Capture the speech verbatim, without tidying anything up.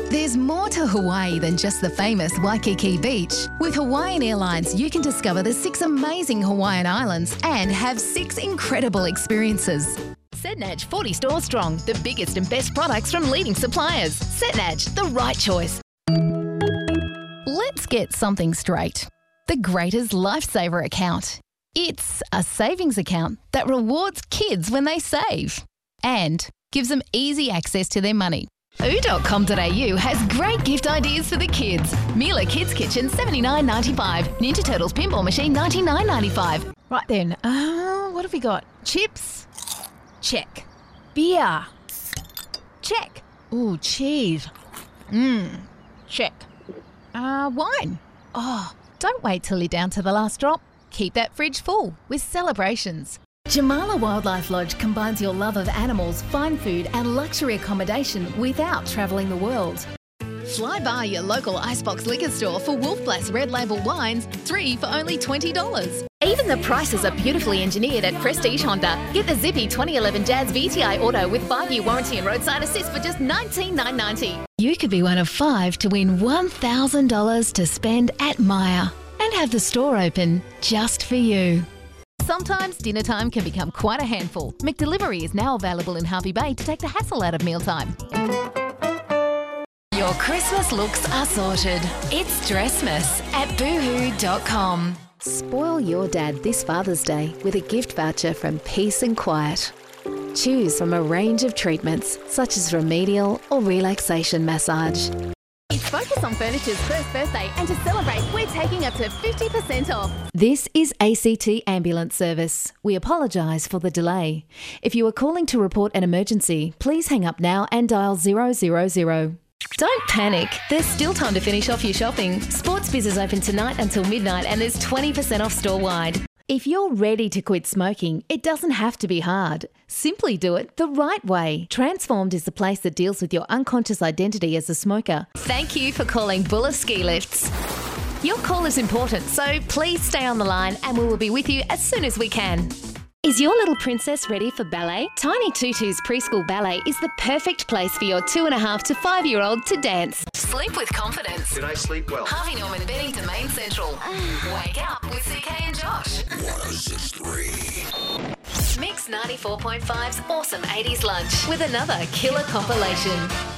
There's more to Hawaii than just the famous Waikiki Beach. With Hawaiian Airlines, you can discover the six amazing Hawaiian islands and have six incredible experiences. Setnaj, forty stores strong. The biggest and best products from leading suppliers. Setnaj, the right choice. Let's get something straight. The Greaters Lifesaver account. It's a savings account that rewards kids when they save and gives them easy access to their money. oo dot com dot a u has great gift ideas for the kids. Mila Kids Kitchen seventy-nine ninety-five. Ninja Turtles Pinball Machine ninety-nine ninety-five. Right then, uh, what have we got? Chips? Check. Beer? Check. Ooh, cheese. Mmm, check. Uh, wine? Oh, don't wait till you're down to the last drop. Keep that fridge full with celebrations. Jamala Wildlife Lodge combines your love of animals, fine food and luxury accommodation without travelling the world. Fly by your local Icebox liquor store for Wolf Blass Red Label wines, three for only twenty dollars. Even the prices are beautifully engineered at Prestige Honda. Get the zippy twenty eleven Jazz V T I Auto with five year warranty and roadside assist for just nineteen thousand nine hundred ninety dollars. You could be one of five to win one thousand dollars to spend at Myer and have the store open just for you. Sometimes dinner time can become quite a handful. McDelivery is now available in Harvey Bay to take the hassle out of mealtime. Your Christmas looks are sorted. It's Dressmas at boohoo dot com. Spoil your dad this Father's Day with a gift voucher from Peace and Quiet. Choose from a range of treatments such as remedial or relaxation massage. It's Focus on Furniture's first birthday, and to celebrate, we're taking up to fifty percent off. This is A C T Ambulance Service. We apologise for the delay. If you are calling to report an emergency, please hang up now and dial zero zero zero. Don't panic. There's still time to finish off your shopping. Sports Biz is open tonight until midnight and there's twenty percent off store-wide. If you're ready to quit smoking, it doesn't have to be hard. Simply do it the right way. Transformed is the place that deals with your unconscious identity as a smoker. Thank you for calling Buller Ski Lifts. Your call is important, so please stay on the line and we will be with you as soon as we can. Is your little princess ready for ballet? Tiny Tutu's Preschool Ballet is the perfect place for your two and a half to five year old to dance. Sleep with confidence. Did I sleep well? Harvey Norman Benning to Main Central. Wake up with C K and Josh. one oh six point three. Mix ninety-four point five's awesome eighties lunch with another killer compilation.